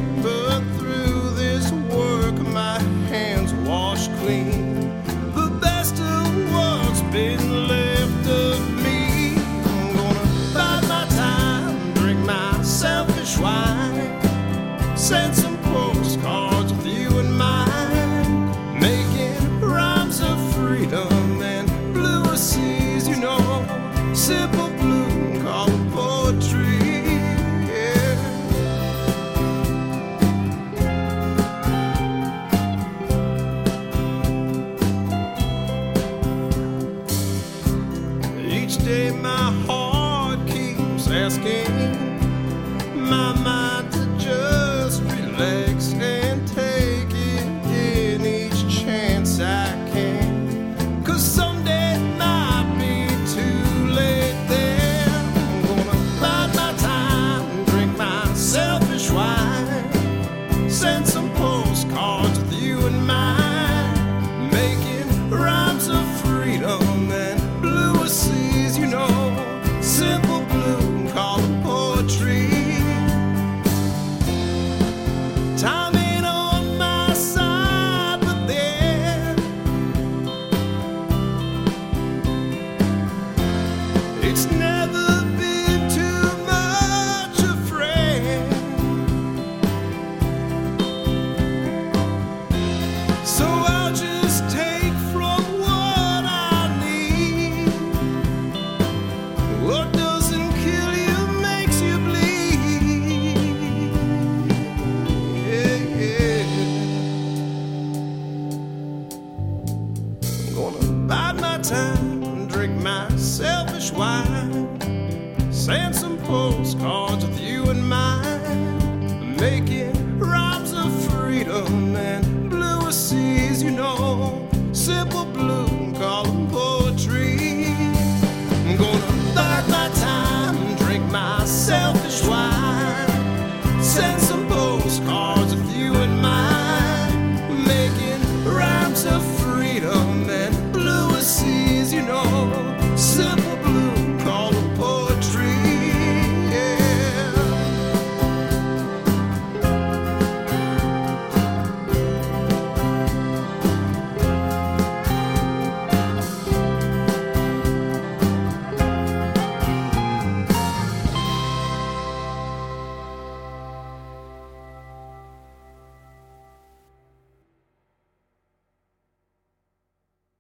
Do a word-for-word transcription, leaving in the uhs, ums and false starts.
but through this work my hands wash clean. The best of what's been left of me. I'm gonna bide my time, drink my selfish wine, send some postcards with you in mind, making rhymes of freedom and bluer seas, you know, simple blue, call it poetry. Yeah. Each day my heart keeps asking my mind to just relax and take it in each chance I can. 'Cause someday it might be too late then. I'm gonna bide my time, drink my selfish wine, send some postcards with you in mind, making rhymes of freedom and bluer seas, you know, simple blue, call it poetry. Time ain't on my side, but then it's never been too much a friend. So I'll just take from what I need. What doesn't kill you makes you bleed. Yeah, yeah. I'm gonna bide my time, drink my selfish wine, send some postcards with you in mind, making rhymes of freedom and bluer seas, you know, simple blue,